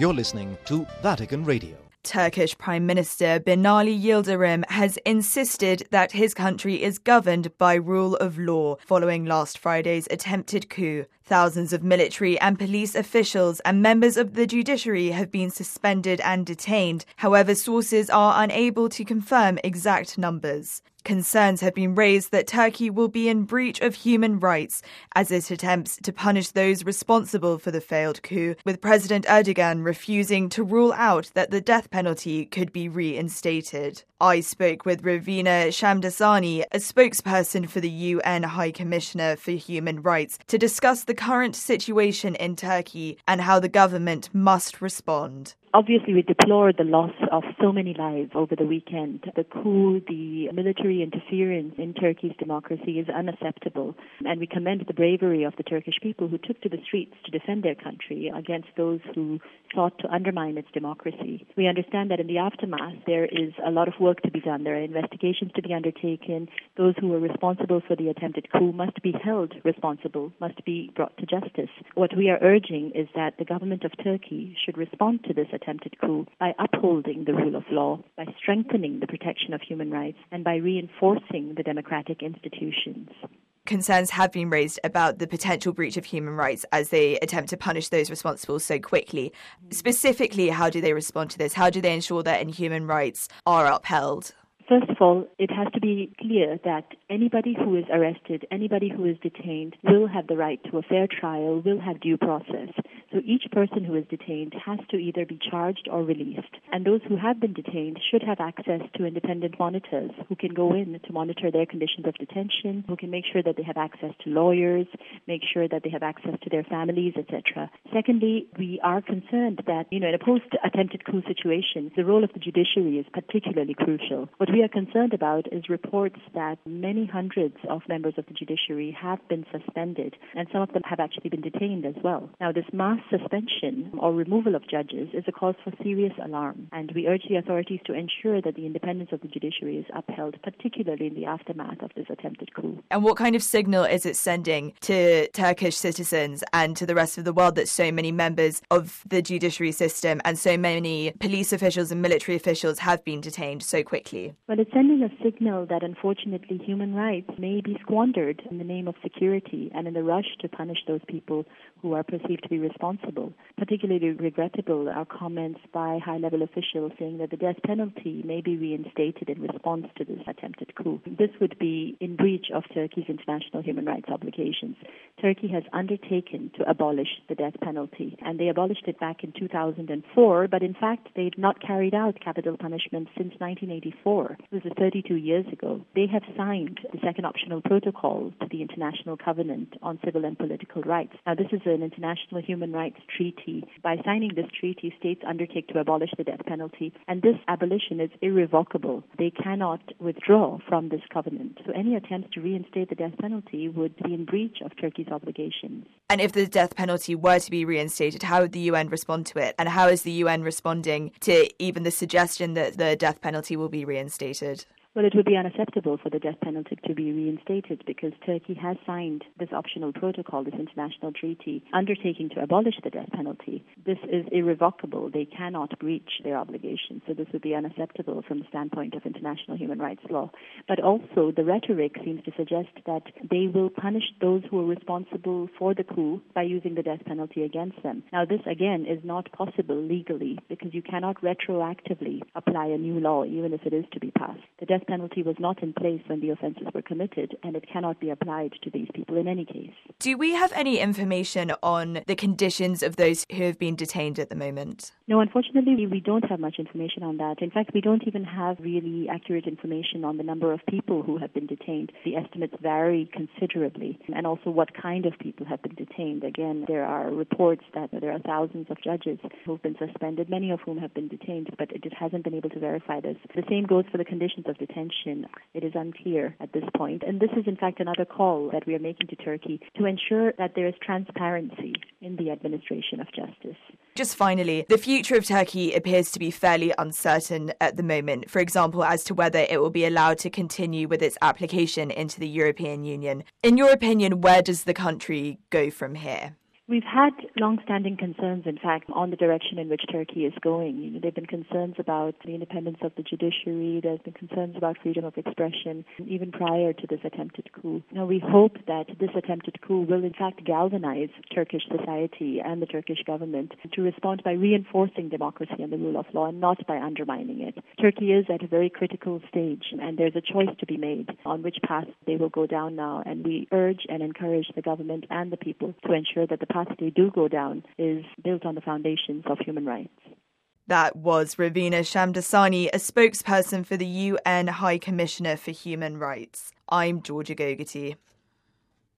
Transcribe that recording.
You're listening to Vatican Radio. Turkish Prime Minister Binali Yildirim has insisted that his country is governed by rule of law following last Friday's attempted coup. Thousands of military and police officials and members of the judiciary have been suspended and detained. However, sources are unable to confirm exact numbers. Concerns have been raised that Turkey will be in breach of human rights as it attempts to punish those responsible for the failed coup, with President Erdogan refusing to rule out that the death penalty could be reinstated. I spoke with Ravina Shamdasani, a spokesperson for the UN High Commissioner for Human Rights, to discuss the current situation in Turkey and how the government must respond. Obviously, we deplore the loss of so many lives over the weekend. The coup, the military interference in Turkey's democracy is unacceptable. And we commend the bravery of the Turkish people who took to the streets to defend their country against those who sought to undermine its democracy. We understand that in the aftermath, there is a lot of work to be done. There are investigations to be undertaken. Those who were responsible for the attempted coup must be held responsible, must be brought to justice. What we are urging is that the government of Turkey should respond to this attempted coup by upholding the rule of law, by strengthening the protection of human rights, and by reinforcing the democratic institutions. Concerns have been raised about the potential breach of human rights as they attempt to punish those responsible so quickly. Specifically, how do they respond to this? How do they ensure that human rights are upheld? First of all, it has to be clear that anybody who is arrested, anybody who is detained, will have the right to a fair trial, will have due process. So each person who is detained has to either be charged or released. And those who have been detained should have access to independent monitors who can go in to monitor their conditions of detention, who can make sure that they have access to lawyers, make sure that they have access to their families, etc. Secondly, we are concerned that, in a post-attempted coup situation, the role of the judiciary is particularly crucial. What we are concerned about is reports that many hundreds of members of the judiciary have been suspended, and some of them have actually been detained as well. Now, this mass suspension or removal of judges is a cause for serious alarm, and we urge the authorities to ensure that the independence of the judiciary is upheld, particularly in the aftermath of this attempted coup. And what kind of signal is it sending to Turkish citizens and to the rest of the world that so many members of the judiciary system and so many police officials and military officials have been detained so quickly? Well, it's sending a signal that unfortunately human rights may be squandered in the name of security and in the rush to punish those people who are perceived to be responsible. Particularly regrettable are comments by high-level officials saying that the death penalty may be reinstated in response to this attempted coup. This would be in breach of Turkey's international human rights obligations. Turkey has undertaken to abolish the death penalty, and they abolished it back in 2004, but in fact they've not carried out capital punishment since 1984. This is 32 years ago. They have signed the second optional protocol to the International Covenant on Civil and Political Rights. Now, this is an international human rights treaty. By signing this treaty, states undertake to abolish the death penalty, and this abolition is irrevocable. They cannot withdraw from this covenant. So any attempts to reinstate the death penalty would be in breach of Turkey's obligations. And if the death penalty were to be reinstated, how would the UN respond to it? And how is the UN responding to even the suggestion that the death penalty will be reinstated? Well, it would be unacceptable for the death penalty to be reinstated because Turkey has signed this optional protocol, this international treaty, undertaking to abolish the death penalty. This is irrevocable. They cannot breach their obligations. So this would be unacceptable from the standpoint of international human rights law. But also, the rhetoric seems to suggest that they will punish those who are responsible for the coup by using the death penalty against them. Now, this, again, is not possible legally because you cannot retroactively apply a new law, even if it is to be passed. The death penalty was not in place when the offences were committed, and it cannot be applied to these people in any case. Do we have any information on the conditions of those who have been detained at the moment? No, unfortunately, we don't have much information on that. In fact, we don't even have really accurate information on the number of people who have been detained. The estimates vary considerably, and also what kind of people have been detained. Again, there are reports that there are thousands of judges who have been suspended, many of whom have been detained, but it hasn't been able to verify this. The same goes for the conditions of detention. It is unclear at this point. And this is, in fact, another call that we are making to Turkey to ensure that there is transparency in the administration of justice. Just finally, the future of Turkey appears to be fairly uncertain at the moment, for example, as to whether it will be allowed to continue with its application into the European Union. In your opinion, where does the country go from here? We've had long-standing concerns, in fact, on the direction in which Turkey is going. There have been concerns about the independence of the judiciary. There's been concerns about freedom of expression, even prior to this attempted coup. Now, we hope that this attempted coup will, in fact, galvanize Turkish society and the Turkish government to respond by reinforcing democracy and the rule of law and not by undermining it. Turkey is at a very critical stage, and there's a choice to be made on which path they will go down now. And we urge and encourage the government and the people to ensure that the path they do go down is built on the foundations of human rights. That was Ravina Shamdasani, a spokesperson for the UN High Commissioner for Human Rights. I'm Georgia Gogoti.